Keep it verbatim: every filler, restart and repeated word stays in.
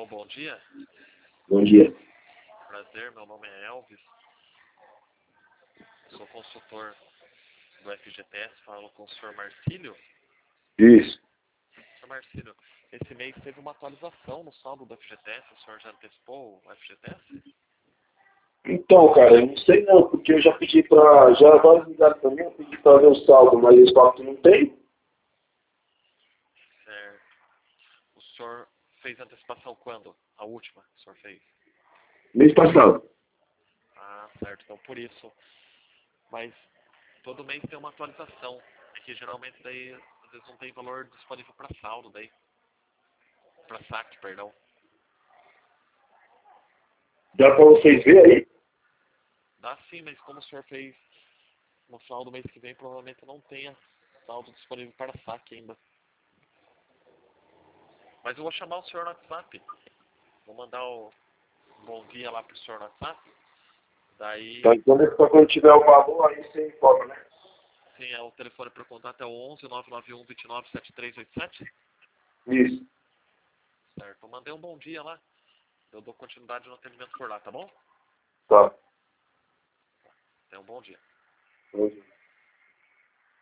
bom dia. Bom dia. Prazer, meu nome é Elvis. Sou consultor do F G T S, falo com o senhor Marcílio. Isso. senhor Marcílio, esse mês teve uma atualização no saldo do F G T S, o senhor já antecipou o F G T S? Então, cara, eu não sei não, porque eu já pedi pra... Já vários ligaram pra mim, eu pedi pra ver o saldo, mas eles falam que não tem. Certo. O senhor fez antecipação quando? A última que o senhor fez? Mês passado. Ah, certo, então por isso. Mas todo mês tem uma atualização. É que geralmente daí, às vezes não tem valor disponível para saldo daí. Para saque, perdão. Dá pra vocês verem aí? Dá sim, mas como o senhor fez no saldo mês que vem, provavelmente não tenha saldo disponível para saque ainda. Mas eu vou chamar o senhor no WhatsApp. Vou mandar o bom dia lá pro senhor no WhatsApp. Daí, Tá, então depois quando tiver o valor, aí você informa, né? sim, é o telefone para contato é o onze, nove nove um, dois nove, sete três oito sete. Isso. Certo, eu mandei um bom dia lá. Eu dou continuidade no atendimento por lá, tá bom? Tá. Tenha um bom dia. Bom dia.